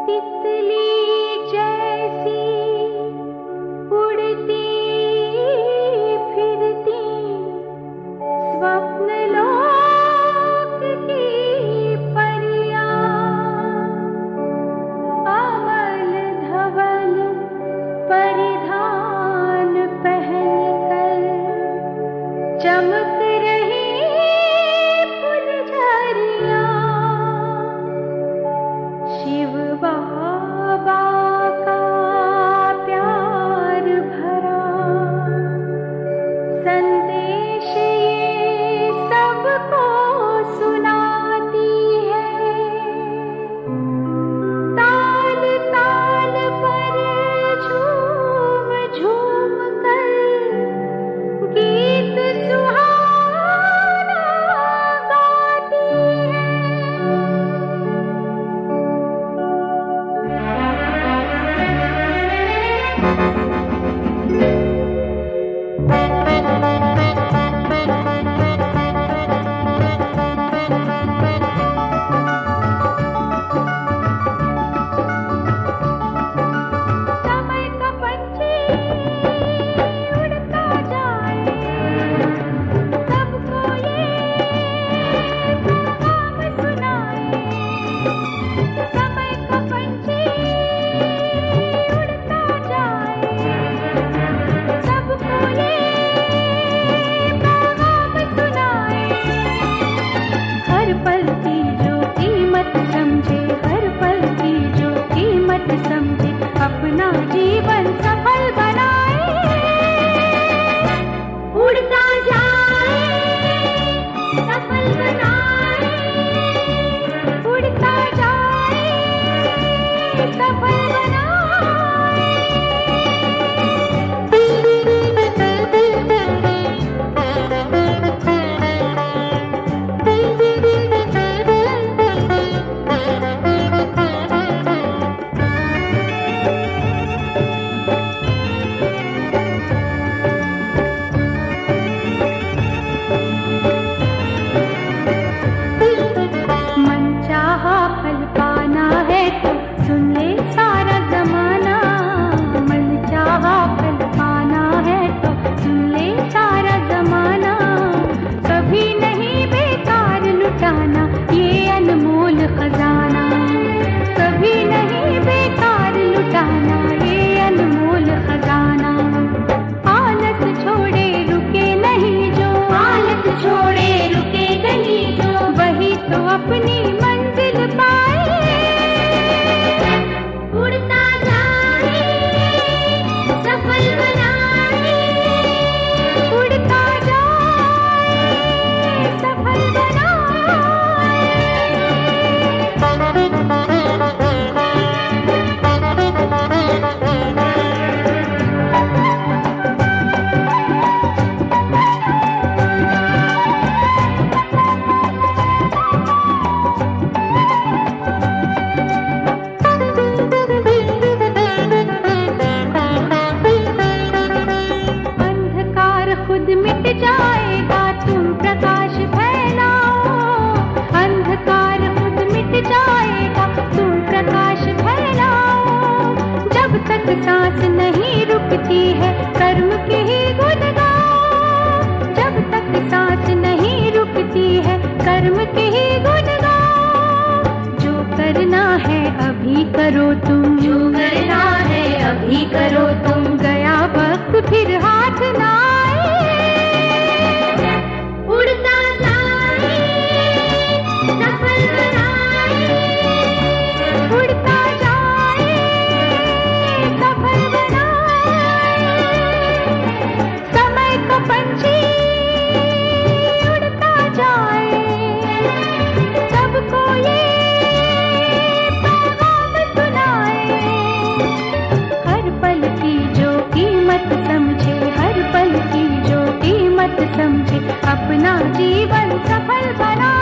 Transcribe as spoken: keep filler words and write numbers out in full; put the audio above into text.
चमक रही फुलझरिया, शिव बाबा का प्यार भरा संदेश ये सबको सुनाती है। ताल ताल पर झूम झूम कर गीत सुहाना गाती है। समय का पंछी उड़ता जाए, सबको ये पैगाम सुनाए। समय का पंछी उड़ता जाए, सबको ये पैगाम सुनाए। हर पल की जो कीमत समझे, हर पल की जो कीमत समझे, अपना जीवन सफल बनाए। उड़ता जाए, सफल बनाए, उड़ता जाए, सफल मनचाहा फल पाना है तो सुन ले सारा जमाना। मनचाहा फल पाना है तो सुन ले सारा जमाना। कभी नहीं बेकार लुटाना ये अनमोल खजाना। कभी नहीं बेकार लुटाना ये अनमोल खजाना। आलस छोड़े रुके नहीं जो, आलस छोड़े रुके नहीं जो, वही तो अपनी मंजिल पाए। उड़ता जाए, सफल बनाए, उड़ता जाए, सफल अंधकार खुद मिट जाएगा, तुम प्रकाश फैलाओ। अंधकार खुद मिट जाएगा, तुम प्रकाश फैलाओ। जब तक सांस नहीं रुकती है कर्म के ही गुण गाओ। जब तक सांस नहीं रुकती है कर्म के ही गुण गाओ। जो करना है अभी करो तुम, जो करना है अभी करो तुम, गया वक्त फिर हाथ ना आए। उड़ता जाए, सफल बनाए, उड़ता जाए, सफल बनाए। समय का पंछी उड़ता जाए, सबको ये पैगाम सुनाए। हर पल की जो कीमत समझे, हर पल की जो कीमत समझे, अपना जीवन सफल बना।